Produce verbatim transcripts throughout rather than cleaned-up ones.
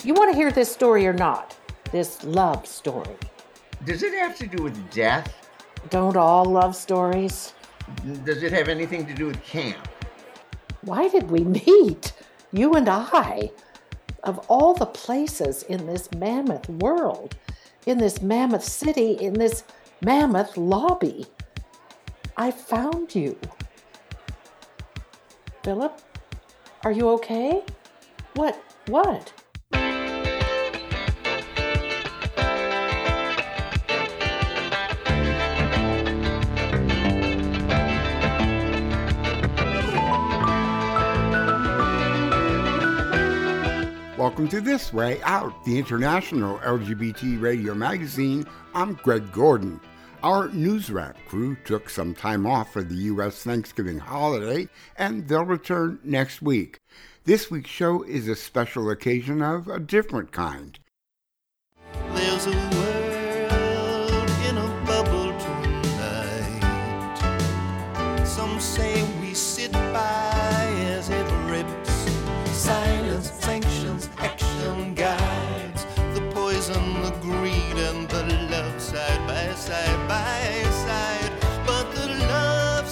You want to hear this story or not? This love story. Does it have to do with death? Don't all love stories? Does it have anything to do with camp? Why did we meet? You and I. Of all the places in this mammoth world, in this mammoth city, in this mammoth lobby, I found you. Philip, are you okay? What? What? Welcome to This Way Out, the international L G B T radio magazine. I'm Greg Gordon. Our news wrap crew took some time off for the U S Thanksgiving holiday, and they'll return next week. This week's show is a special occasion of a different kind. There's a world in a bubble tonight. Some say we sit by as it rips. Silence, sanctions, action guides. The poison, the greed, and the love side by side by side. But the love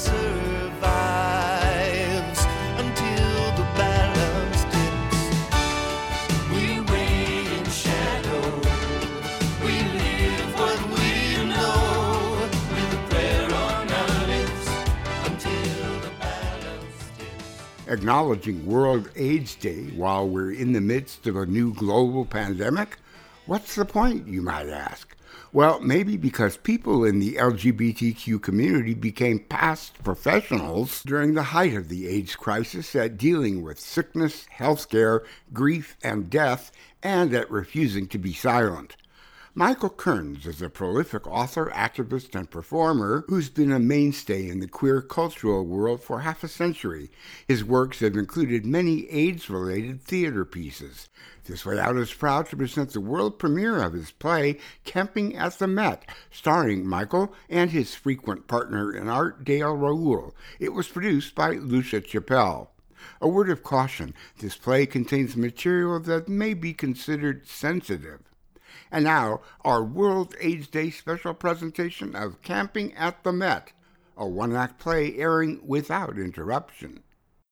survives until the balance dips. We wait in shadow. We live what we know. With a prayer on our lips until the balance dips. Acknowledging World AIDS Day while we're in the midst of a new global pandemic? What's the point, you might ask? Well, maybe because people in the L G B T Q community became past professionals during the height of the AIDS crisis at dealing with sickness, healthcare, grief, and death, and at refusing to be silent. Michael Kearns is a prolific author, activist, and performer who's been a mainstay in the queer cultural world for half a century. His works have included many AIDS-related theater pieces. This Way Out is proud to present the world premiere of his play, Camping at the Met, starring Michael and his frequent partner in art, Dale Raoul. It was produced by Lucia Chappelle. A word of caution, this play contains material that may be considered sensitive. And now, our World AIDS Day special presentation of Camping at the Met, a one-act play airing without interruption.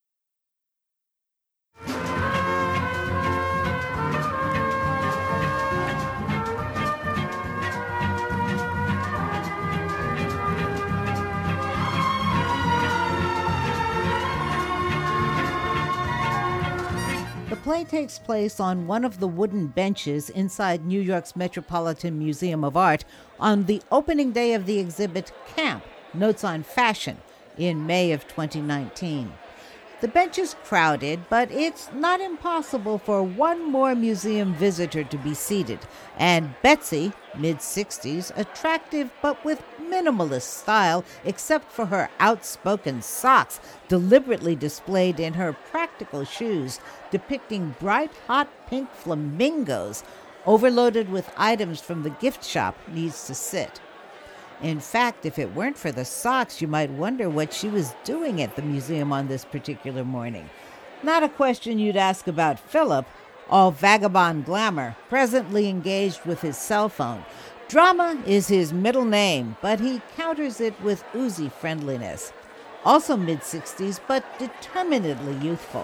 The play takes place on one of the wooden benches inside New York's Metropolitan Museum of Art on the opening day of the exhibit Camp, Notes on Fashion, in May of twenty nineteen. The bench is crowded, but it's not impossible for one more museum visitor to be seated, and Betsy, mid-sixties, attractive but with minimalist style except for her outspoken socks deliberately displayed in her practical shoes depicting bright hot pink flamingos overloaded with items from the gift shop, needs to sit. In fact, if it weren't for the socks, you might wonder what she was doing at the museum on this particular morning. Not a question you'd ask about Philip, all vagabond glamour, presently engaged with his cell phone. Drama is his middle name, but he counters it with oozy friendliness. Also mid-sixties, but determinedly youthful.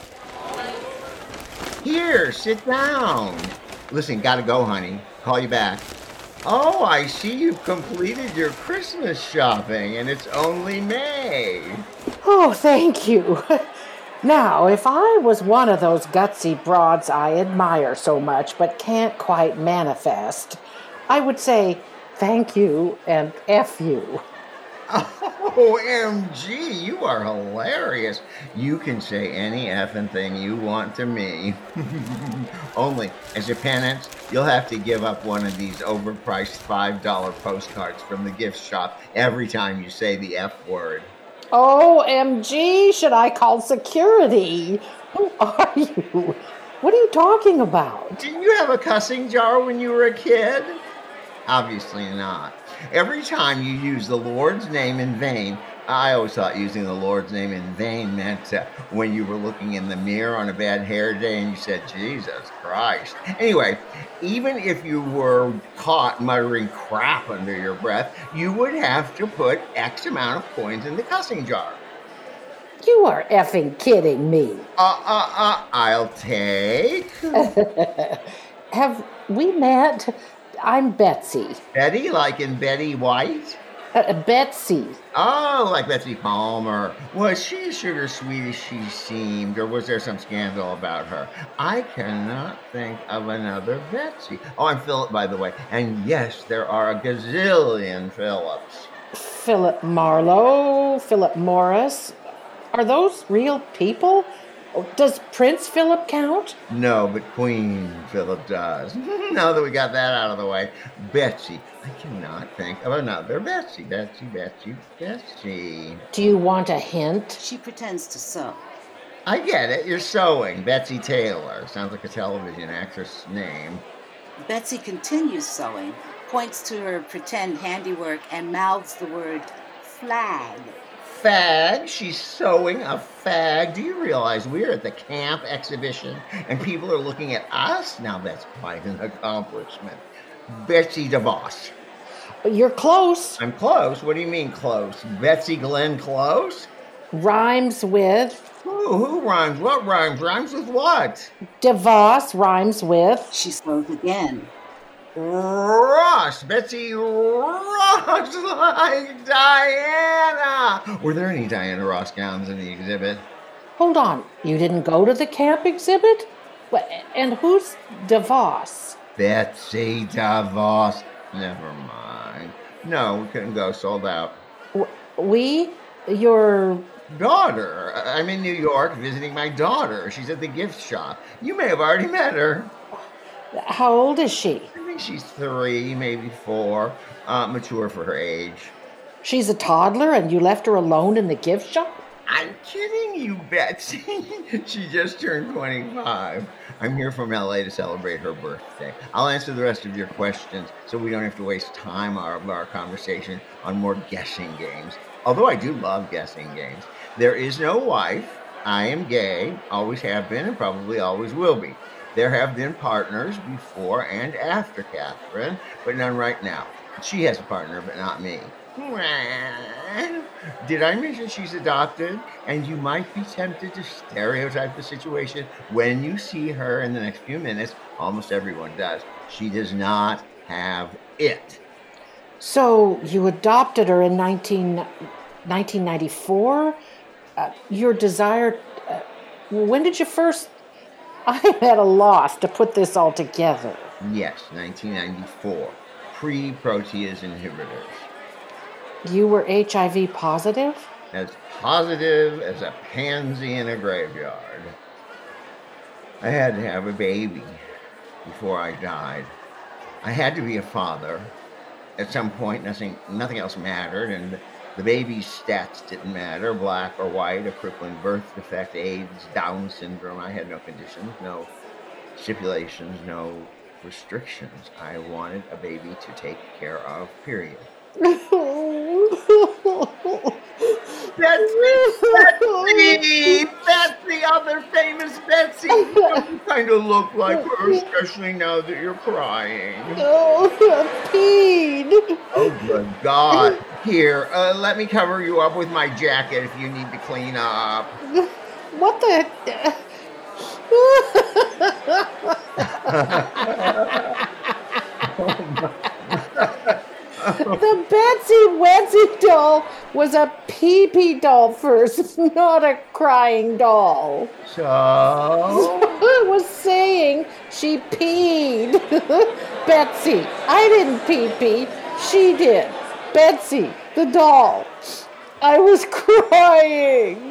Here, sit down. Listen, gotta go, honey. Call you back. Oh, I see you've completed your Christmas shopping, and it's only May. Oh, thank you. Now, if I was one of those gutsy broads I admire so much but can't quite manifest, I would say thank you and F you. O M G, you are hilarious. You can say any effing thing you want to me. Only, as a penance, you'll have to give up one of these overpriced five dollar postcards from the gift shop every time you say the F word. O M G, should I call security? Who are you? What are you talking about? Didn't you have a cussing jar when you were a kid? Obviously not. Every time you use the Lord's name in vain, I always thought using the Lord's name in vain meant uh, when you were looking in the mirror on a bad hair day and you said, Jesus Christ. Anyway, even if you were caught muttering crap under your breath, you would have to put X amount of coins in the cussing jar. You are effing kidding me. Uh, uh, uh, I'll take. Have we met? I'm Betsy. Betty, like in Betty White? Uh, Betsy. Oh, like Betsy Palmer. Was she as sugar sweet as she seemed, or was there some scandal about her? I cannot think of another Betsy. Oh, I'm Philip, by the way. And yes, there are a gazillion Philips. Philip Marlowe, Philip Morris. Are those real people? Does Prince Philip count? No, but Queen Philip does. Now that we got that out of the way, Betsy. I cannot think of another Betsy. Betsy, Betsy, Betsy. Do you want a hint? She pretends to sew. I get it. You're sewing. Betsy Taylor. Sounds like a television actress name. Betsy continues sewing, points to her pretend handiwork, and mouths the word flag. Fag. She's sewing a fag. Do you realize we're at the camp exhibition and people are looking at us? Now that's quite an accomplishment. Betsy DeVos. You're close. I'm close. What do you mean close? Betsy Glenn Close? Rhymes with. Who, who rhymes? What rhymes? Rhymes with what? DeVos rhymes with. She sews again. Ross. Betsy Ross like Diana. Were there any Diana Ross gowns in the exhibit? Hold on. You didn't go to the camp exhibit? Wha- And who's DeVos? Betsy DeVos. Never mind. No, we couldn't go. Sold out. W- We? Your. Daughter. I- I'm in New York visiting my daughter. She's at the gift shop. You may have already met her. How old is she? I think she's three, maybe four. Uh, mature for her age. She's a toddler and you left her alone in the gift shop? I'm kidding you, Betsy. She just turned twenty-five. I'm here from L A to celebrate her birthday. I'll answer the rest of your questions so we don't have to waste time of our conversation on more guessing games. Although I do love guessing games. There is no wife. I am gay, always have been, and probably always will be. There have been partners before and after Catherine, but none right now. She has a partner, but not me. Did I mention she's adopted? And you might be tempted to stereotype the situation when you see her in the next few minutes. Almost everyone does. She does not have it. So you adopted her in nineteen, nineteen ninety-four? Uh, your desire. Uh, when did you first. I'm at a loss to put this all together. Yes, nineteen ninety-four. Pre-protease inhibitors. You were H I V positive? As positive as a pansy in a graveyard. I had to have a baby before I died. I had to be a father. At some point, nothing, nothing else mattered, and the baby's stats didn't matter, black or white, a crippling birth defect, AIDS, Down syndrome. I had no conditions, no stipulations, no restrictions. I wanted a baby to take care of, period. Betsy! Betsy! That's the other famous Betsy! You don't kind of look like her, especially now that you're crying. Oh, I peed. Oh, good God. Here, uh, let me cover you up with my jacket if you need to clean up. What the? The Betsy Wetsy doll was a pee-pee doll first, not a crying doll. So? I was saying she peed. Betsy, I didn't pee-pee. She did. Betsy, the doll. I was crying.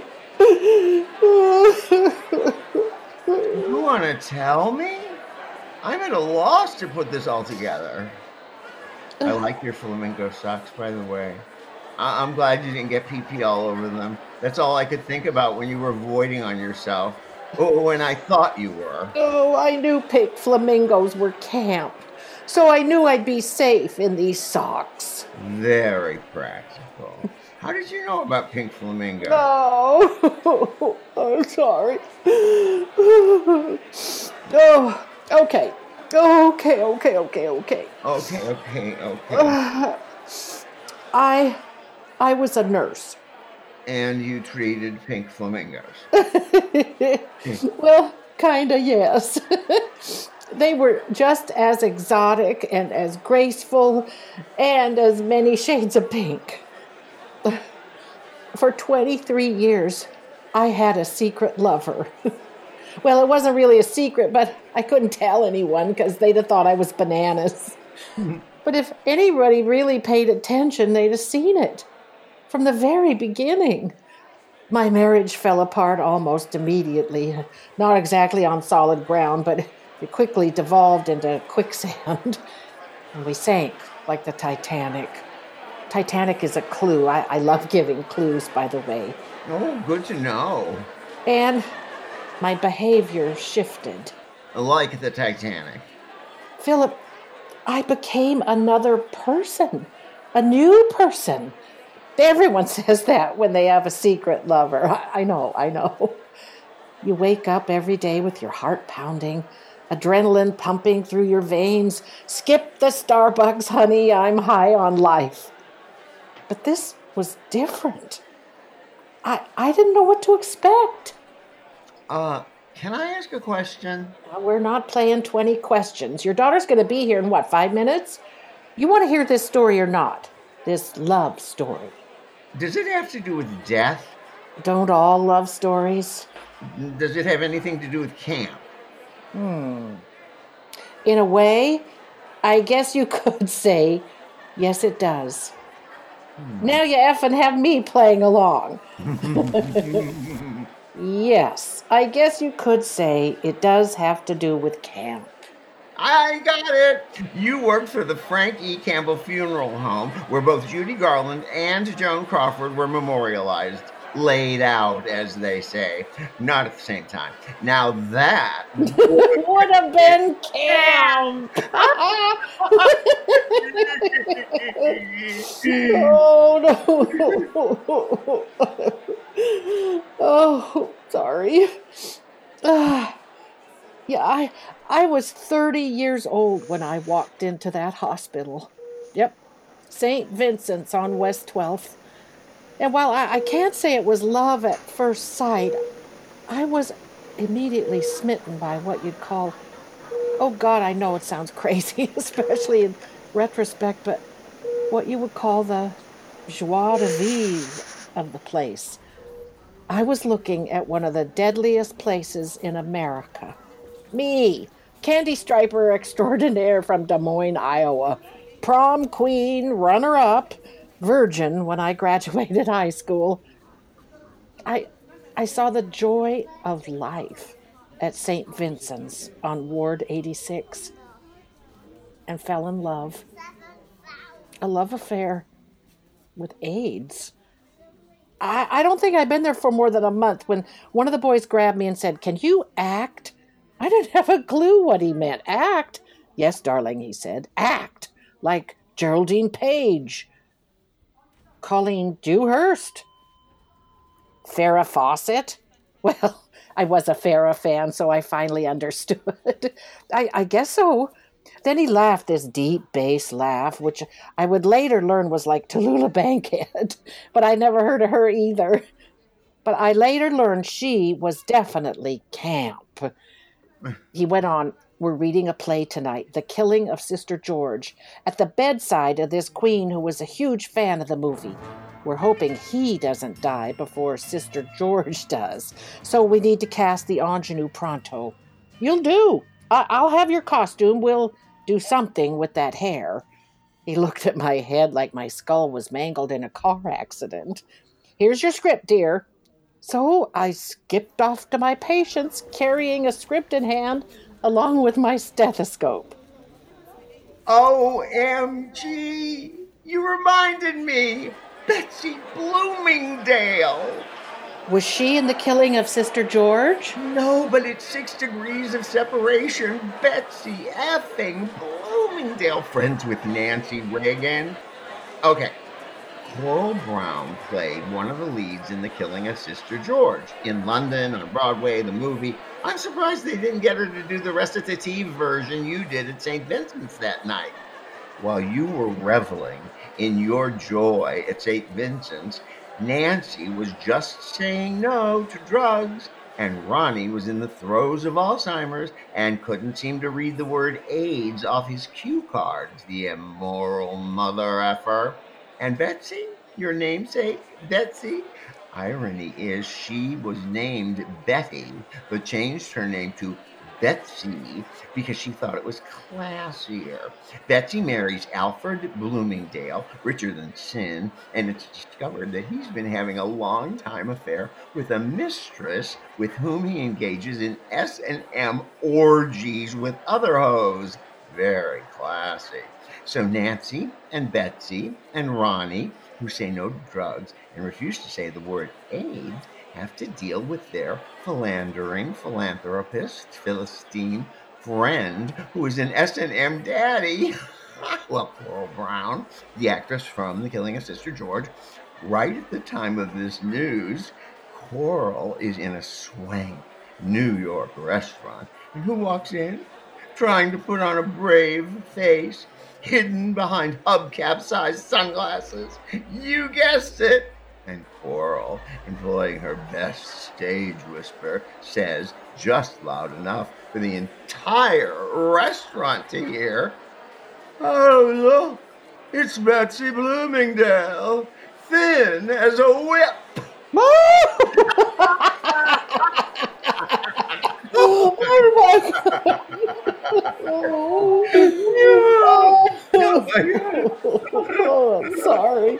You want to tell me? I'm at a loss to put this all together. I like your flamingo socks, by the way. I- I'm glad you didn't get pee-pee all over them. That's all I could think about when you were voiding on yourself. Or when I thought you were. Oh, I knew pink flamingos were camp, so I knew I'd be safe in these socks. Very practical. How did you know about Pink Flamingo? Oh, I'm sorry. Oh, okay. Okay, okay, okay, okay. Okay, okay, okay. I I was a nurse. And you treated pink flamingos. Well, kinda, yes. They were just as exotic and as graceful and as many shades of pink. For twenty-three years, I had a secret lover. Well, it wasn't really a secret, but I couldn't tell anyone because they'd have thought I was bananas. But if anybody really paid attention, they'd have seen it from the very beginning. My marriage fell apart almost immediately. Not exactly on solid ground, but it quickly devolved into quicksand. And we sank like the Titanic. Titanic is a clue. I, I love giving clues, by the way. Oh, good to know. And my behavior shifted. Like the Titanic. Philip, I became another person, a new person. Everyone says that when they have a secret lover. I, I know, I know. You wake up every day with your heart pounding, adrenaline pumping through your veins. Skip the Starbucks, honey, I'm high on life. But this was different. I, I didn't know what to expect. Uh, can I ask a question? Well, we're not playing twenty questions. Your daughter's going to be here in, what, five minutes? You want to hear this story or not? This love story. Does it have to do with death? Don't all love stories? Does it have anything to do with camp? Hmm. In a way, I guess you could say, yes, it does. Hmm. Now you effing have me playing along. Yes, I guess you could say it does have to do with camp. I got it! You worked for the Frank E. Campbell Funeral Home, where both Judy Garland and Joan Crawford were memorialized. Laid out, as they say. Not at the same time. Now that would have been camp! Oh, no. Oh, sorry. Uh, yeah, I, I was thirty years old when I walked into that hospital. Yep, Saint Vincent's on West twelfth. And while I, I can't say it was love at first sight, I was immediately smitten by what you'd call, oh God, I know it sounds crazy, especially in retrospect, but what you would call the joie de vivre of the place. I was looking at one of the deadliest places in America. Me, candy striper extraordinaire from Des Moines, Iowa, prom queen, runner-up, virgin when I graduated high school. I I saw the joy of life at Saint Vincent's on Ward eighty-six and fell in love. A love affair with AIDS. I, I don't think I'd been there for more than a month when one of the boys grabbed me and said, "Can you act?" I didn't have a clue what he meant. Act? Yes, darling, he said. Act. Like Geraldine Page. Colleen Dewhurst? Farrah Fawcett? Well, I was a Farrah fan, so I finally understood. I, I guess so. Then he laughed this deep bass laugh, which I would later learn was like Tallulah Bankhead, but I never heard of her either. But I later learned she was definitely camp. He went on, "We're reading a play tonight, The Killing of Sister George, at the bedside of this queen who was a huge fan of the movie. We're hoping he doesn't die before Sister George does, so we need to cast the ingenue pronto. You'll do. I- I'll have your costume. We'll do something with that hair." He looked at my head like my skull was mangled in a car accident. "Here's your script, dear." So I skipped off to my patients, carrying a script in hand, along with my stethoscope. O M G! You reminded me! Betsy Bloomingdale! Was she in The Killing of Sister George? No, but it's six degrees of separation. Betsy effing Bloomingdale, friends with Nancy Reagan. Okay, Coral Brown played one of the leads in The Killing of Sister George in London, on Broadway, the movie. I'm surprised they didn't get her to do the recitative version you did at Saint Vincent's that night. While you were reveling in your joy at Saint Vincent's, Nancy was just saying no to drugs, and Ronnie was in the throes of Alzheimer's and couldn't seem to read the word AIDS off his cue cards, the immoral mother effer. And Betsy, your namesake, Betsy, irony is she was named Betty, but changed her name to Betsy because she thought it was classier. Betsy marries Alfred Bloomingdale, richer than sin, and it's discovered that he's been having a long-time affair with a mistress with whom he engages in S and M orgies with other hoes. Very classy. So Nancy and Betsy and Ronnie, who say no to drugs and refuse to say the word AIDS, have to deal with their philandering philanthropist, Philistine friend, who is an S and M daddy. Well, Coral Brown, the actress from The Killing of Sister George, right at the time of this news, Coral is in a swank New York restaurant. And who walks in? Trying to put on a brave face, hidden behind hubcap-sized sunglasses. You guessed it. And Coral, employing her best stage whisper, says, just loud enough for the entire restaurant to hear, "Oh, look, it's Betsy Bloomingdale, thin as a whip." Oh my God. Oh, oh, I'm sorry.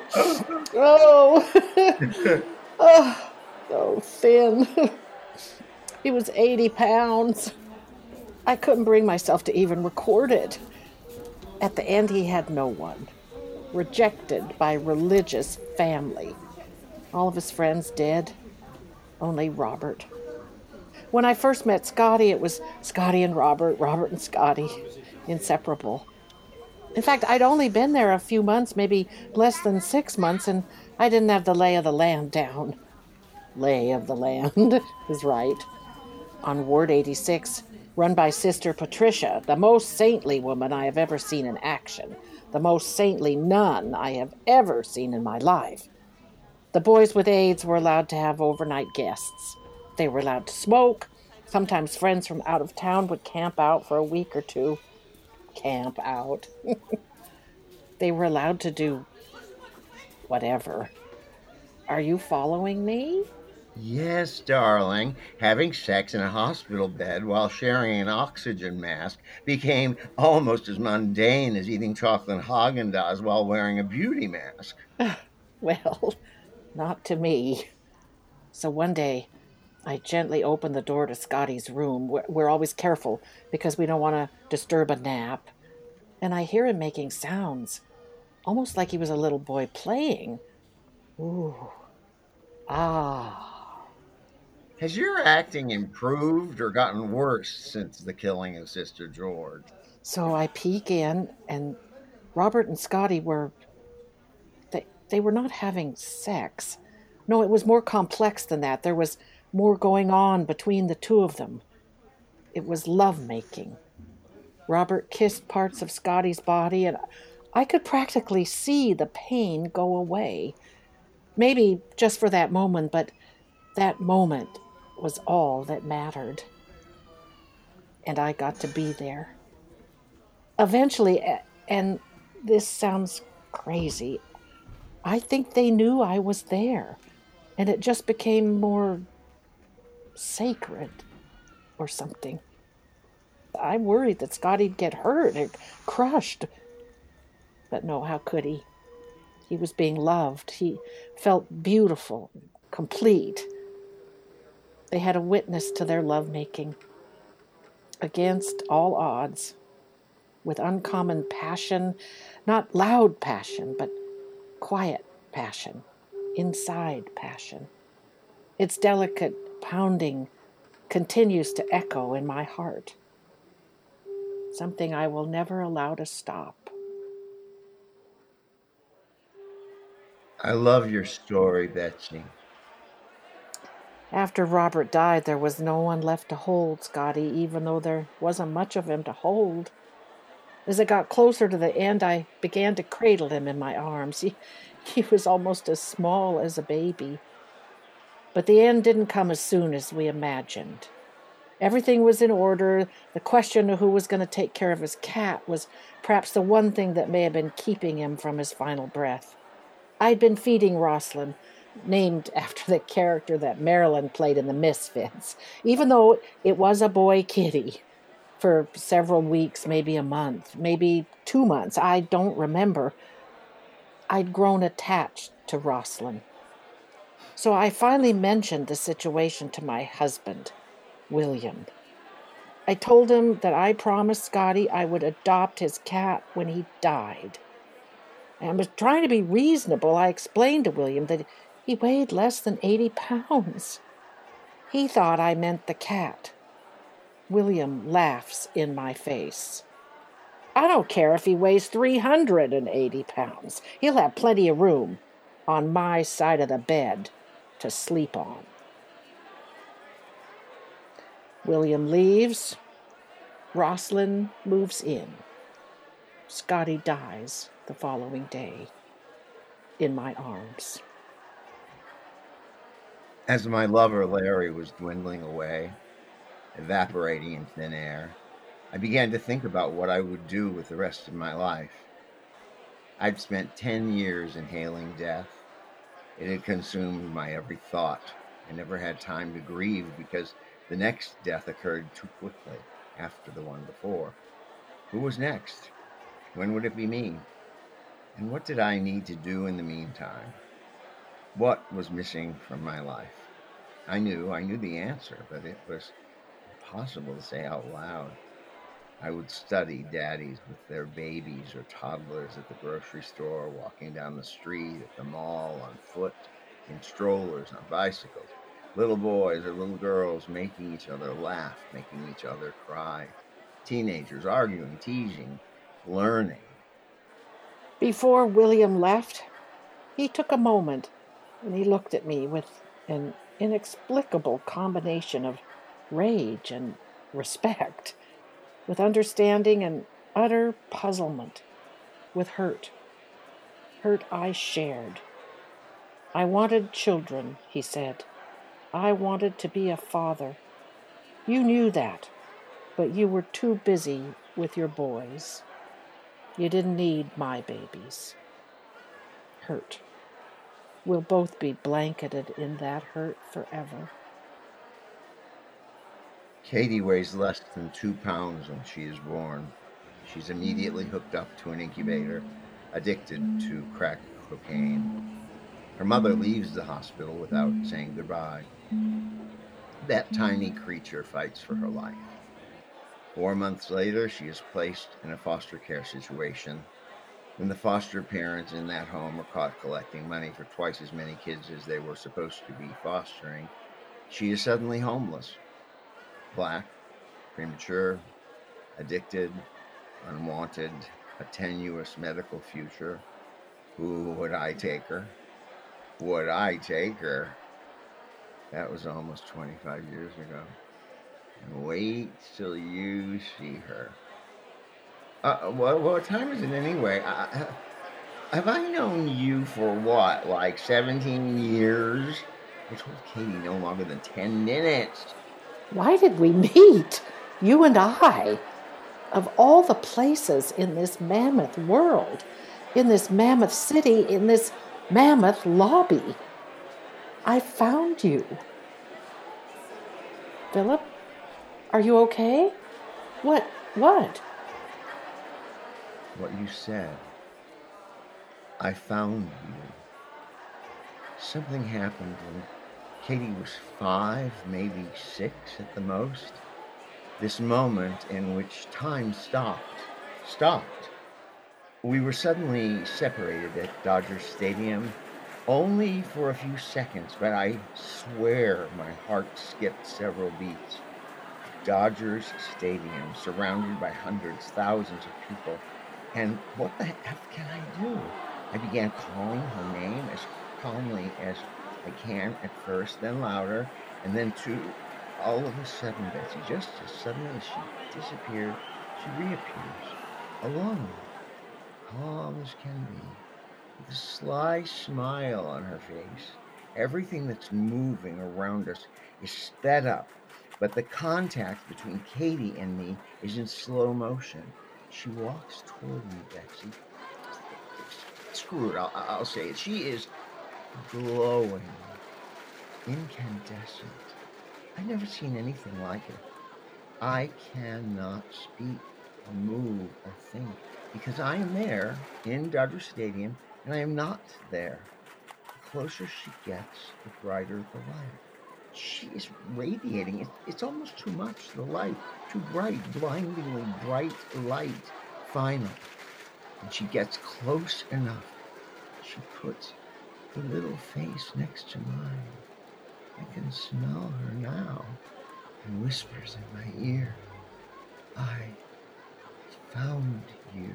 Oh, oh, so thin. He was eighty pounds. I couldn't bring myself to even record it. At the end, he had no one. Rejected by religious family. All of his friends dead. Only Robert. When I first met Scotty, it was Scotty and Robert, Robert and Scotty, inseparable. In fact, I'd only been there a few months, maybe less than six months, and I didn't have the lay of the land down. Lay of the land is right. On Ward eighty-six, run by Sister Patricia, the most saintly woman I have ever seen in action, the most saintly nun I have ever seen in my life. The boys with AIDS were allowed to have overnight guests. They were allowed to smoke. Sometimes friends from out of town would camp out for a week or two. Camp out. They were allowed to do whatever. Are you following me? Yes, darling. Having sex in a hospital bed while sharing an oxygen mask became almost as mundane as eating chocolate Haagen-Dazs while wearing a beauty mask. Well, not to me. So one day, I gently opened the door to Scotty's room. We're, we're always careful because we don't want to disturb a nap. And I hear him making sounds, almost like he was a little boy playing. Ooh. Ah. Has your acting improved or gotten worse since The Killing of Sister George? So I peek in, and Robert and Scotty were... They, they were not having sex. No, it was more complex than that. There was more going on between the two of them. It was lovemaking. Robert kissed parts of Scotty's body, and I could practically see the pain go away. Maybe just for that moment, but that moment was all that mattered. And I got to be there. Eventually, and this sounds crazy, I think they knew I was there, and it just became more sacred or something. I worried that Scotty'd get hurt or crushed. But no, how could he? He was being loved. He felt beautiful, complete. They had a witness to their lovemaking. Against all odds, with uncommon passion, not loud passion, but quiet passion, inside passion. Its delicate pounding continues to echo in my heart. Something I will never allow to stop. I love your story, Betsy. After Robert died, there was no one left to hold Scotty, even though there wasn't much of him to hold. As it got closer to the end, I began to cradle him in my arms. He, he was almost as small as a baby. But the end didn't come as soon as we imagined. Everything was in order. The question of who was going to take care of his cat was perhaps the one thing that may have been keeping him from his final breath. I'd been feeding Rosalind, named after the character that Marilyn played in The Misfits, even though it was a boy kitty, for several weeks, maybe a month, maybe two months. I don't remember. I'd grown attached to Rosalind. So I finally mentioned the situation to my husband, William. I told him that I promised Scotty I would adopt his cat when he died. I was trying to be reasonable. I explained to William that he weighed less than eighty pounds. He thought I meant the cat. William laughs in my face. I don't care if he weighs three hundred eighty pounds. He'll have plenty of room on my side of the bed to sleep on. William leaves. Rosalind moves in. Scotty dies the following day in my arms. As my lover Larry was dwindling away, evaporating in thin air, I began to think about what I would do with the rest of my life. I'd spent ten years inhaling death. It had consumed my every thought. I never had time to grieve because the next death occurred too quickly after the one before. Who was next? When would it be me? And what did I need to do in the meantime? What was missing from my life? I knew, I knew the answer, but it was impossible to say out loud. I would study daddies with their babies or toddlers at the grocery store, walking down the street, at the mall, on foot, in strollers, on bicycles. Little boys or little girls making each other laugh, making each other cry. Teenagers arguing, teasing, learning. Before William left, he took a moment and he looked at me with an inexplicable combination of rage and respect, with understanding and utter puzzlement, with hurt. Hurt I shared. I wanted children, he said. I wanted to be a father. You knew that, but you were too busy with your boys. You didn't need my babies. Hurt. We'll both be blanketed in that hurt forever. Katie weighs less than two pounds when she is born. She's immediately hooked up to an incubator, addicted to crack cocaine. Her mother leaves the hospital without saying goodbye. That tiny creature fights for her life. Four months later, she is placed in a foster care situation. When the foster parents in that home are caught collecting money for twice as many kids as they were supposed to be fostering, she is suddenly homeless. Black, premature, addicted, unwanted, a tenuous medical future. Who would I take her? Would I take her? That was almost twenty-five years ago. And wait till you see her. Uh, what, what time is it anyway? Uh, have I known you for what, like seventeen years? I told Katie no longer than ten minutes. Why did we meet? You and I. Of all the places in this mammoth world, in this mammoth city, in this mammoth lobby, I found you. Philip, are you okay? What? What? What you said. I found you. Something happened when Katie was five, maybe six at the most. This moment in which time stopped. Stopped. We were suddenly separated at Dodger Stadium, only for a few seconds, but I swear my heart skipped several beats. Dodgers Stadium, surrounded by hundreds, thousands of people. And what the F can I do? I began calling her name as calmly as I can at first, then louder, and then to all of a sudden, Betsy, just as suddenly as she disappeared, she reappears, alone, calm as can be, with a sly smile on her face. Everything that's moving around us is sped up, but the contact between Katie and me is in slow motion. She walks toward me, Betsy. Screw it, I'll, I'll say it. She is glowing, incandescent. I've never seen anything like it. I cannot speak or move or think because I am there in Dodger Stadium and I am not there. The closer she gets, the brighter the light. She is radiating. It, it's almost too much, the light. Too bright, blindingly bright light. Finally, and she gets close enough. She puts her little face next to mine. I can smell her now and whispers in my ear, I found you.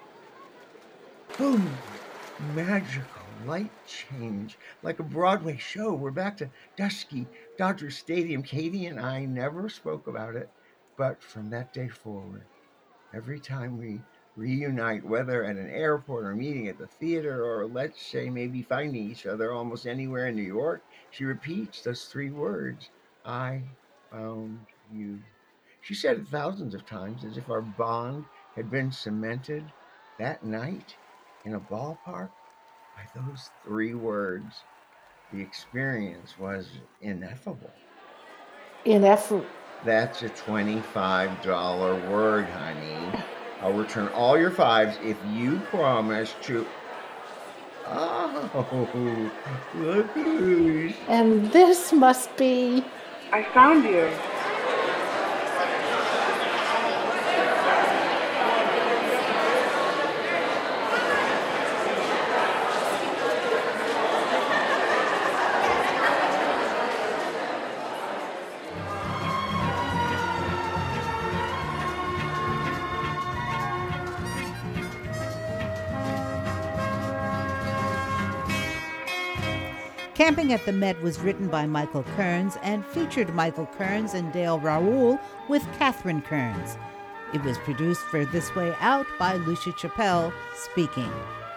Boom! Magical light change. Like a Broadway show. We're back to dusky Dodger Stadium. Katie and I never spoke about it, but from that day forward, every time we reunite, whether at an airport or meeting at the theater, or let's say maybe finding each other almost anywhere in New York, she repeats those three words, I found you. She said it thousands of times as if our bond had been cemented that night in a ballpark by those three words. The experience was ineffable. Ineffable. That's a twenty-five dollars word, honey. I'll return all your fives if you promise to... Oh, look who's... And this must be... I found you. Camping at the Met was written by Michael Kearns and featured Michael Kearns and Dale Raoul with Catherine Kearns. It was produced for This Way Out by Lucia Chappelle, speaking.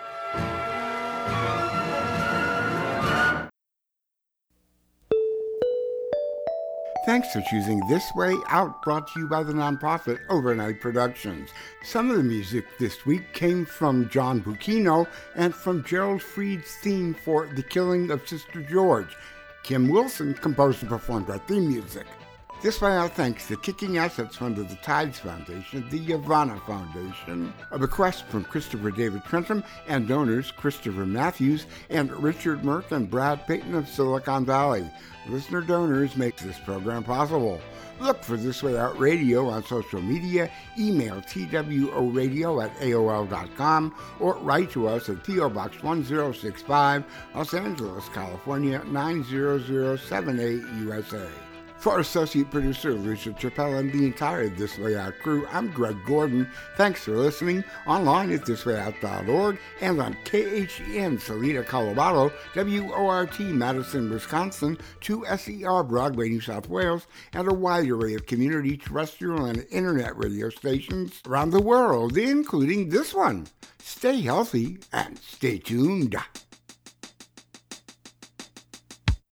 Thanks for choosing This Way Out, brought to you by the nonprofit Overnight Productions. Some of the music this week came from John Bucchino and from Gerald Fried's theme for The Killing of Sister George. Kim Wilson composed and performed our theme music. This Way Out thanks the Kicking Assets Fund of the Tides Foundation, the Yavanna Foundation, a bequest from Christopher David Trentham, and donors Christopher Matthews and Richard Merck and Brad Payton of Silicon Valley. Listener donors make this program possible. Look for This Way Out Radio on social media, email T W O radio at A O L dot com, or write to us at P O Box one zero six five, Los Angeles, California nine zero zero seven eight, U S A. For associate producer Lucia Chappelle and the entire This Way Out crew, I'm Greg Gordon. Thanks for listening. Online at this way out dot org and on K H E N Salida, Colorado, W O R T Madison, Wisconsin, two S E R Broadway, New South Wales, and a wide array of community terrestrial and internet radio stations around the world, including this one. Stay healthy and stay tuned.